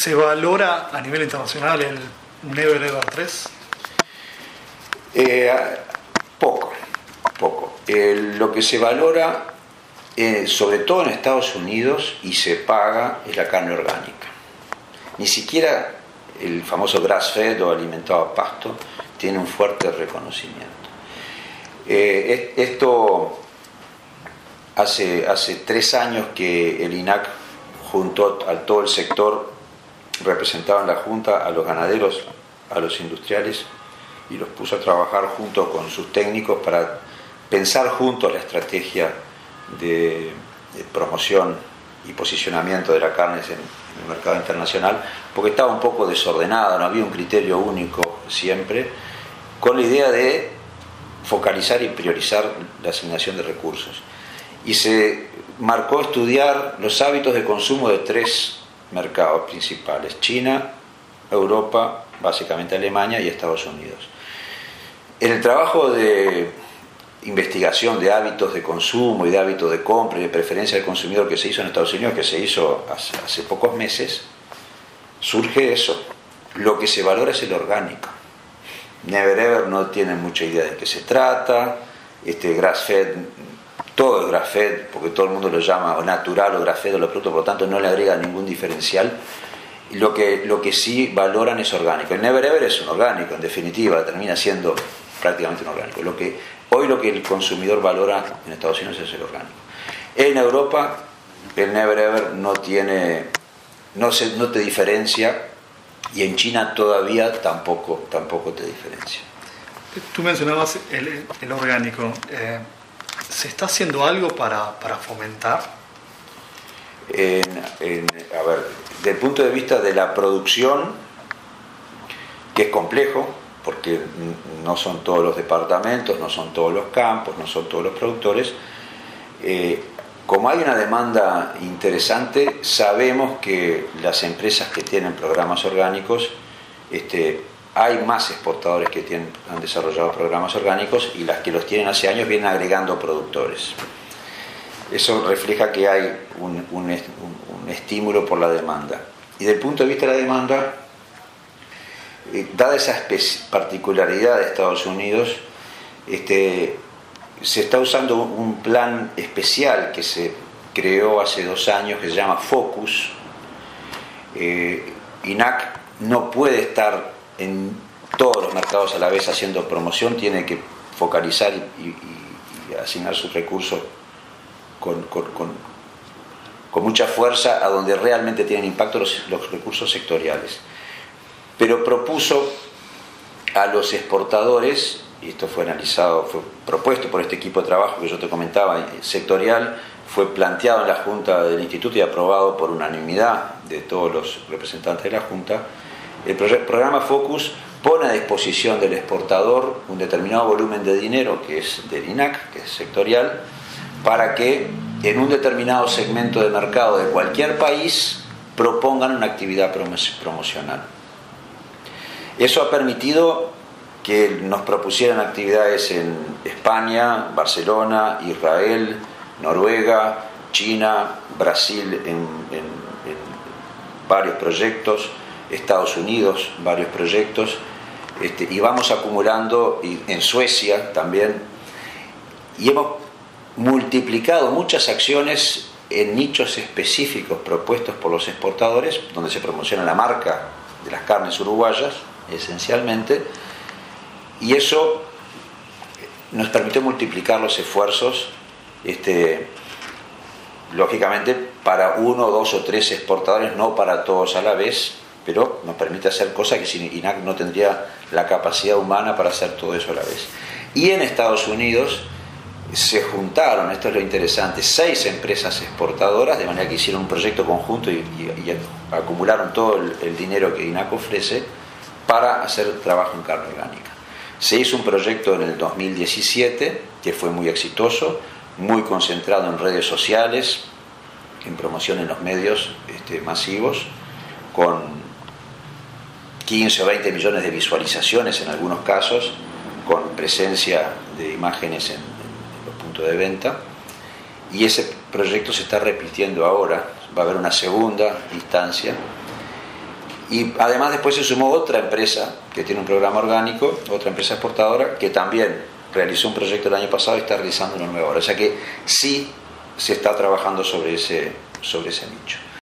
¿Se valora a nivel internacional el Never Ever 3? Poco. Lo que se valora, sobre todo en Estados Unidos, y se paga, es la carne orgánica. Ni siquiera el famoso grass-fed o alimentado a pasto tiene un fuerte reconocimiento. Esto hace 3 años que el INAC juntó a todo el sector, representaba en la Junta a los ganaderos, a los industriales, y los puso a trabajar junto con sus técnicos para pensar juntos la estrategia de promoción y posicionamiento de la carne en el mercado internacional, porque estaba un poco desordenada, no había un criterio único siempre, con la idea de focalizar y priorizar la asignación de recursos. Y se marcó estudiar los hábitos de consumo de 3 mercados principales: China, Europa, básicamente Alemania, y Estados Unidos. En el trabajo de investigación de hábitos de consumo y de hábitos de compra y de preferencia del consumidor que se hizo en Estados Unidos, que se hizo hace pocos meses, surge eso. Lo que se valora es el orgánico. Never Ever no tiene mucha idea de qué se trata. Grass-fed, todo es grass-fed, porque todo el mundo lo llama o natural o grass-fed o los productos, por lo tanto no le agrega ningún diferencial. Lo que sí valoran es orgánico. El Never Ever es un orgánico, en definitiva, termina siendo prácticamente un orgánico. Hoy lo que el consumidor valora en Estados Unidos es el orgánico. En Europa el Never Ever no te diferencia, y en China todavía tampoco te diferencia. Tú mencionabas el orgánico. ¿Se está haciendo algo para fomentar? A ver, desde el punto de vista de la producción, que es complejo, porque no son todos los departamentos, no son todos los campos, no son todos los productores, como hay una demanda interesante, sabemos que las empresas que tienen programas orgánicos, hay más exportadores que han desarrollado programas orgánicos, y las que los tienen hace años vienen agregando productores. Eso refleja que hay un estímulo por la demanda. Y desde el punto de vista de la demanda, dada esa particularidad de Estados Unidos, se está usando un plan especial que se creó hace 2 años, que se llama Focus. INAC no puede estar en todos los mercados a la vez haciendo promoción, tiene que focalizar y asignar sus recursos con mucha fuerza a donde realmente tienen impacto los recursos sectoriales. Pero propuso a los exportadores, y esto fue propuesto por este equipo de trabajo que yo te comentaba, sectorial, fue planteado en la Junta del Instituto y aprobado por unanimidad de todos los representantes de la Junta. El programa Focus pone a disposición del exportador un determinado volumen de dinero, que es del INAC, que es sectorial, para que en un determinado segmento de mercado de cualquier país propongan una actividad promocional. Eso ha permitido que nos propusieran actividades en España, Barcelona, Israel, Noruega, China, Brasil en varios proyectos, Estados Unidos varios proyectos, y vamos acumulando, y en Suecia también, y hemos multiplicado muchas acciones en nichos específicos propuestos por los exportadores, donde se promociona la marca de las carnes uruguayas esencialmente, y eso nos permitió multiplicar los esfuerzos, lógicamente para 1, 2 o 3 exportadores, no para todos a la vez, pero nos permite hacer cosas que sin INAC no tendría la capacidad humana para hacer todo eso a la vez. Y en Estados Unidos se juntaron, esto es lo interesante, 6 empresas exportadoras, de manera que hicieron un proyecto conjunto y acumularon todo el dinero que INAC ofrece para hacer trabajo en carne orgánica. Se hizo un proyecto en el 2017 que fue muy exitoso, muy concentrado en redes sociales, en promoción en los medios masivos, con 15 o 20 millones de visualizaciones en algunos casos, con presencia de imágenes en los puntos de venta, y ese proyecto se está repitiendo ahora. Va a haber una segunda instancia, Y además después se sumó otra empresa que tiene un programa orgánico, otra empresa exportadora, que también realizó un proyecto el año pasado y está realizando uno nuevo ahora. O sea que sí se está trabajando sobre ese nicho.